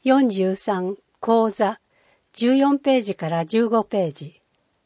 43講座14ページから15ページ。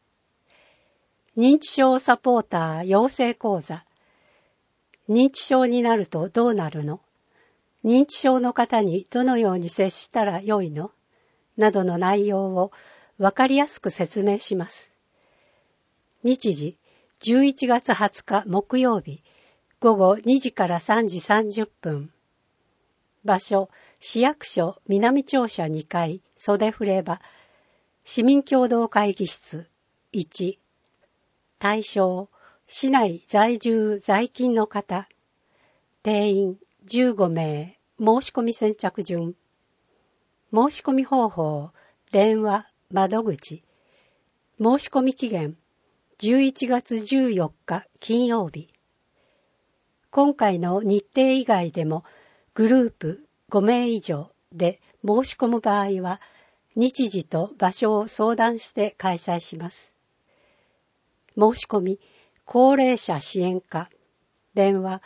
認知症サポーター養成講座。認知症になるとどうなるの？認知症の方にどのように接したらよいの？などの内容をわかりやすく説明します。日時11月20日木曜日午後2時から3時30分。場所市役所南庁舎2階袖触場市民共同会議室1。対象市内在住在勤の方。定員15名。申し込み先着順。申し込み方法電話窓口。申し込み期限11月14日金曜日。今回の日程以外でもグループ5名以上で申し込む場合は日時と場所を相談して開催します。申し込み高齢者支援課電話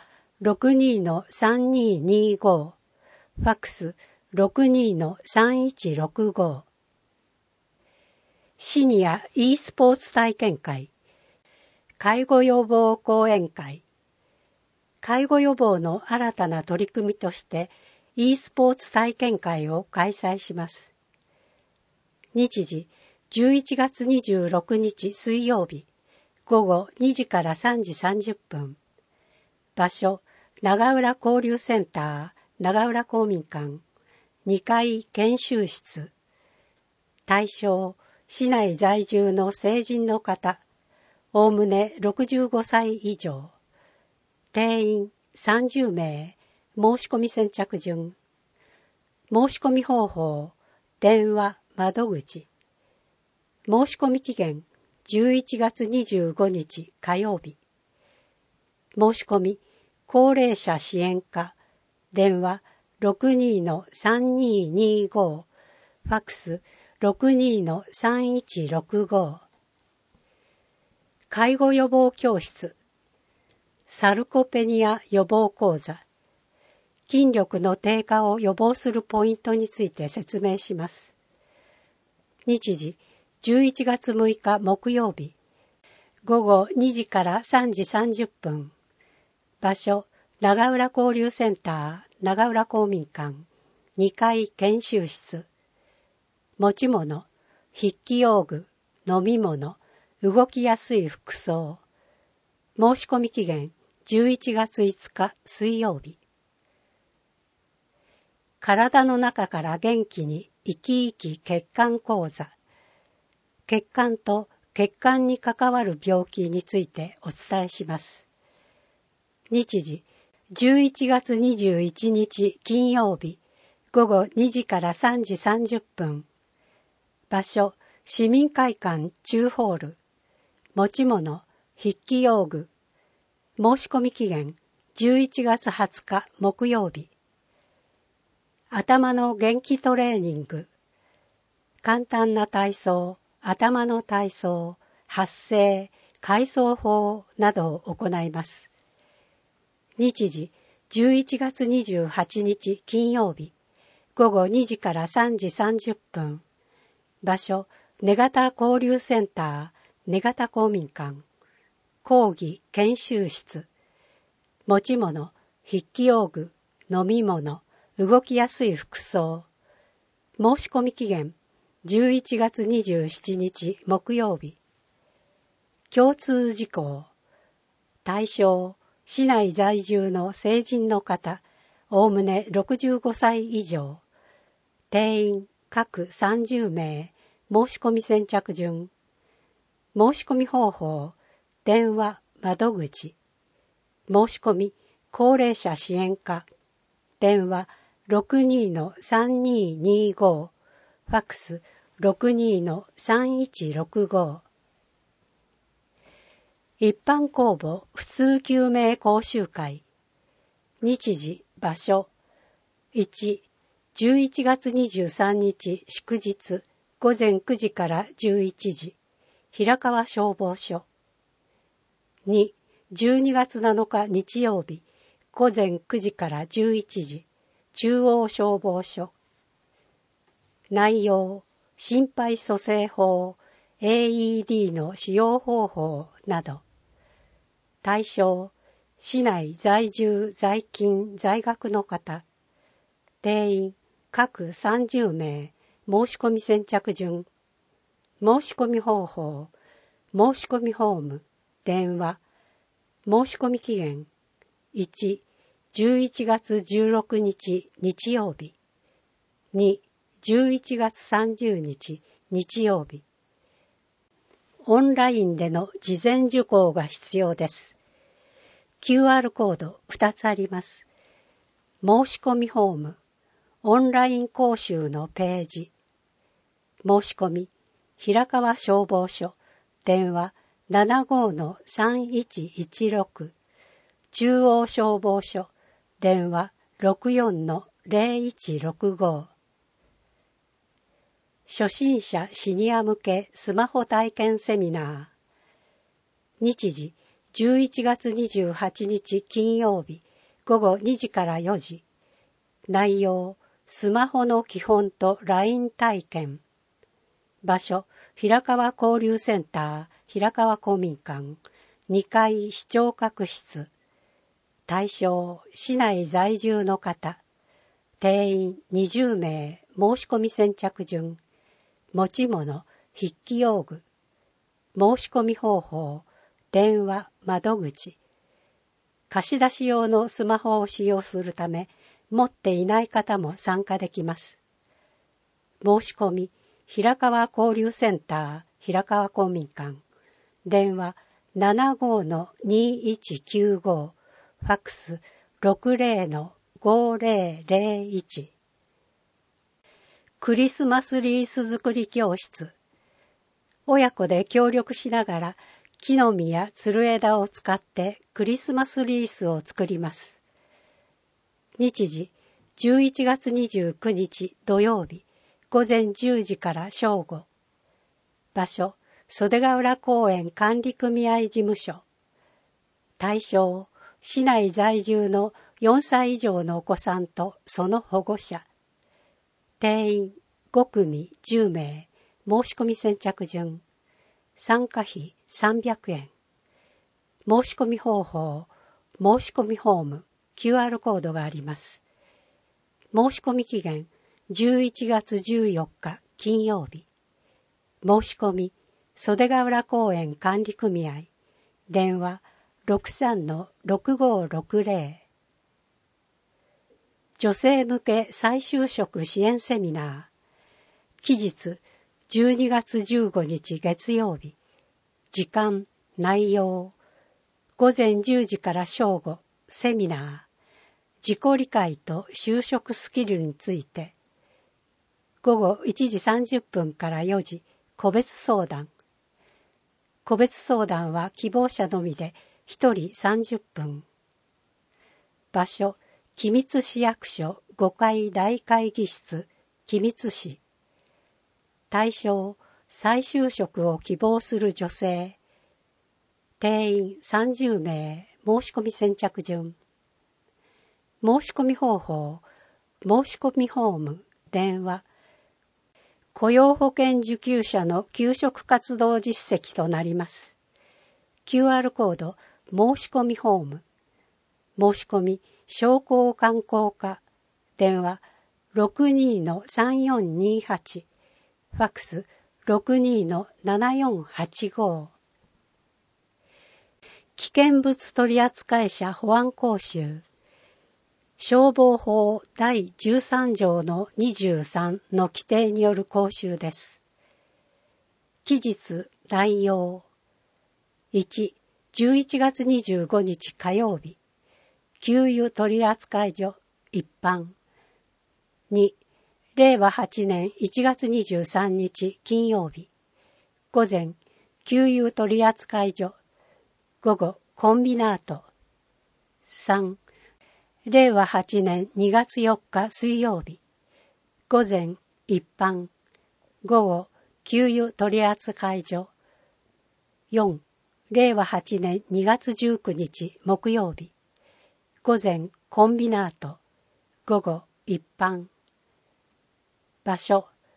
62-3225 ファックス 62-3165 シニア e スポーツ体験会介護予防講演会介護予防の新たな取り組みとして e スポーツ体験会を開催します。日時11月26日水曜日午後2時から3時30分。場所長浦交流センター長浦公民館2階研修室。対象市内在住の成人の方おおむね65歳以上。定員30名。申し込み先着順。申し込み方法電話窓口。申し込み期限11月25日火曜日。申し込み高齢者支援課電話 62-3225 ファックス 62-3165 介護予防教室サルコペニア予防講座筋力の低下を予防するポイントについて説明します。日時11月6日木曜日午後2時から3時30分。場所長浦交流センター長浦公民館2階研修室。持ち物筆記用具飲み物動きやすい服装。申し込み期限11月5日水曜日。体の中から元気に生き生き血管講座。血管と血管に関わる病気についてお伝えします。日時11月21日金曜日午後2時から3時30分。場所市民会館中ホール。持ち物筆記用具。申し込み期限11月20日木曜日。頭の元気トレーニング。簡単な体操、頭の体操、発声、回想法などを行います。日時11月28日金曜日午後2時から3時30分。場所根方交流センター根方公民館講義研修室。持ち物筆記用具飲み物動きやすい服装。申し込み期限11月27日木曜日。共通事項対象市内在住の成人の方おおむね65歳以上。定員各30名。申し込み先着順。申し込み方法電話窓口。申し込み高齢者支援課電話 62-3225 ファックス 62-3165 一般公募普通救命講習会。日時場所1、11月23日祝日午前9時から11時平川消防署。2、12月7日日曜日午前9時から11時中央消防署。 内容、心肺蘇生法、AED の使用方法など。対象、市内在住在勤在学の方。定員、各30名。申し込み先着順。申し込み方法、申し込みフォーム、電話。申し込み期限、1、11月16日日曜日。2、11月30日日曜日。オンラインでの事前受講が必要です。QR コード2つあります。申し込みフォーム、オンライン講習のページ。申し込み、平川消防署、電話 75-3116、中央消防署、電話 64-0165。初心者シニア向けスマホ体験セミナー。日時、11月28日金曜日、午後2時から4時。内容、スマホの基本と LINE 体験。場所、平川交流センター、平川公民館、2階視聴覚室。対象、市内在住の方。定員20名、申し込み先着順。持ち物、筆記用具。申し込み方法、電話、窓口。貸し出し用のスマホを使用するため、持っていない方も参加できます。申し込み、平川交流センター、平川公民館。電話 75-2195、ファックス 60-5001。クリスマスリース作り教室。親子で協力しながら木の実やつる枝を使ってクリスマスリースを作ります。日時、11月29日土曜日、午前10時から正午。場所、袖ヶ浦公園管理組合事務所。対象、市内在住の4歳以上のお子さんとその保護者。定員5組10名、申し込み先着順。参加費300円。申し込み方法、申し込みフォーム、QR コードがあります。申し込み期限、11月14日金曜日。申し込み、袖ヶ浦公園管理組合。電話 63-6560。女性向け再就職支援セミナー。期日、12月15日月曜日。時間、内容。午前10時から正午、セミナー。自己理解と就職スキルについて。午後1時30分から4時、個別相談。個別相談は希望者のみで1人30分。場所、君津市役所5階大会議室、君津市。対象、再就職を希望する女性。定員30名、申し込み先着順。申し込み方法、申し込みフォーム、電話。雇用保険受給者の求職活動実績となります。QR コード、申し込みフォーム。申し込み、商工観光課。電話、62-3428。ファックス、62-7485。危険物取扱者保安講習。消防法第13条の23の規定による講習です。期日、内容。1、11月25日火曜日。給油取扱所、一般。2、令和8年1月23日金曜日。午前、給油取扱所。午後、コンビナート。3、令和8年2月4日水曜日。午前、一般。午後、給油取扱所。4、令和8年2月19日木曜日。午前、コンビナート。午後、一般。場所、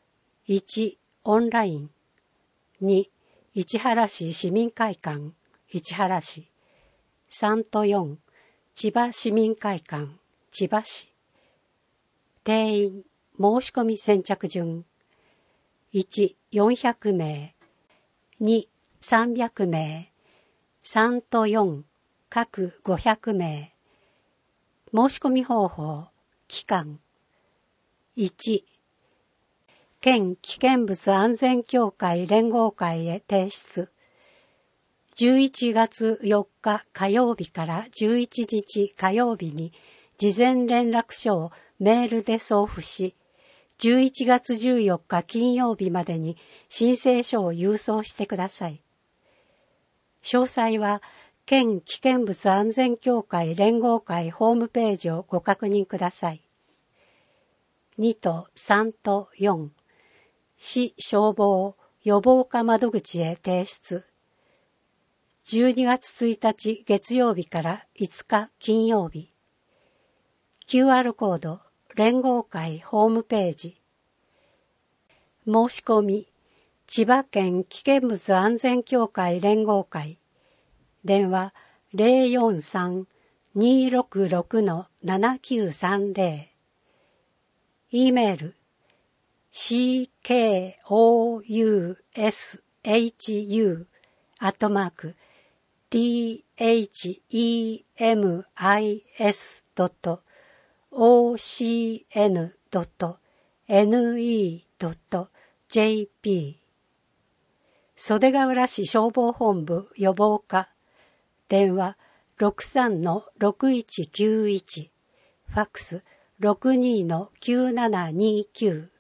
1、オンライン。2、市原市市民会館、市原市。3と4、千葉市民会館、千葉市。定員、申し込み先着順。1、400名。2、300名。3と4、各500名。申し込み方法、期間。1、県危険物安全協会連合会へ提出。11月4日火曜日から11日火曜日に事前連絡書をメールで送付し、11月14日金曜日までに申請書を郵送してください。詳細は県危険物安全協会連合会ホームページをご確認ください。2と3と4、市消防予防課窓口へ提出。12月1日月曜日から5日金曜日。QR コード連合会ホームページ。申し込み、千葉県危険物安全協会連合会。電話 043-266-7930。E メール kouyemis@themis.ne.jp 袖ヶ浦市消防本部予防課。電話 63-6191。ファックス 62-9729。